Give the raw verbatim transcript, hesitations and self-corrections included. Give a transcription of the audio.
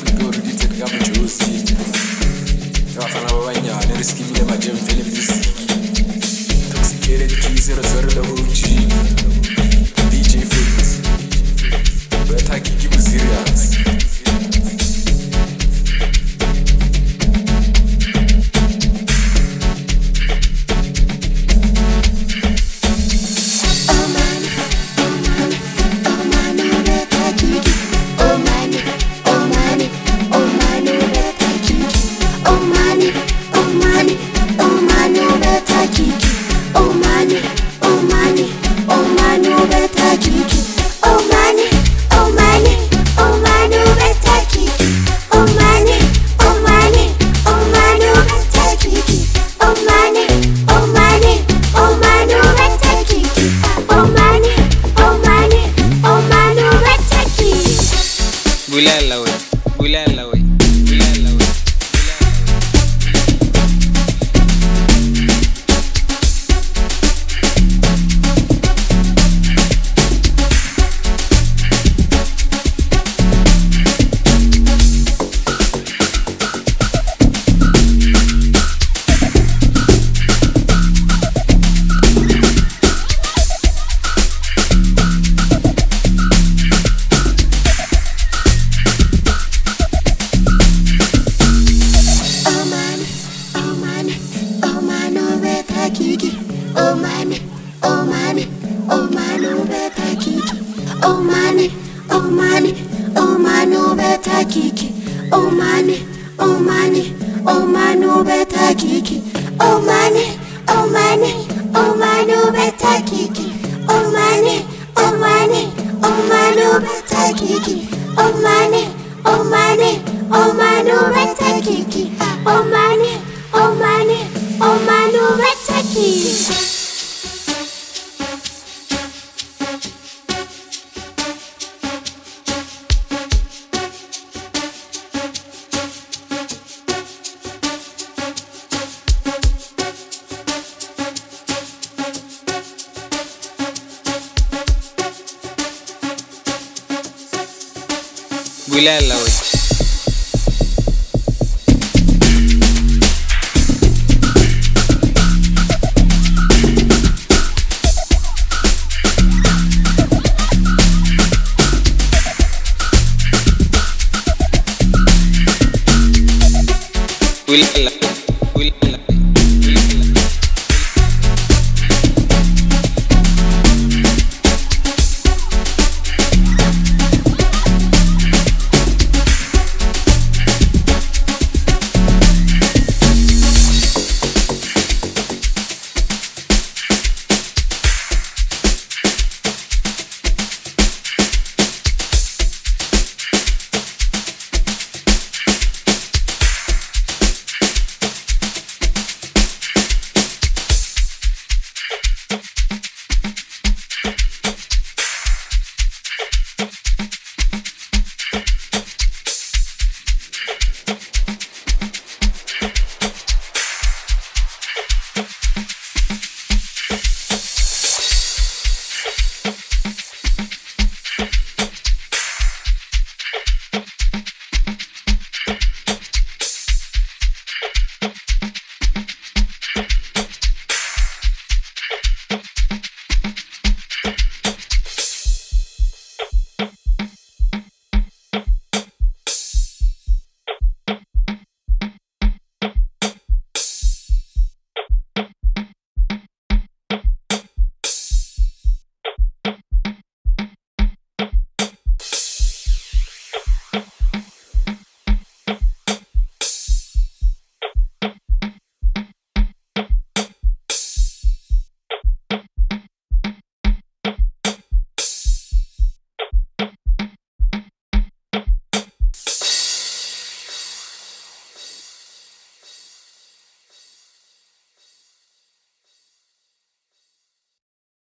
Africa di te ga mjosi ga fana ba banyane re skimile ma jam fele music toxicere di zero zero la O G D J Fix beta kiki bu serious Bulala we, bulala we, bulala we. Oh money, oh money, oh money, oh better kiki. Oh money, oh money, oh money, oh better kiki. Oh money, oh money, oh money, oh better kiki. Oh money, oh money, oh money, oh better kiki. Oh money, oh money, oh money, oh better kiki. Oh money, oh money, oh money, oh better kiki. Oh money, oh money, oh money, oh better kiki. Bulala we. Bulala.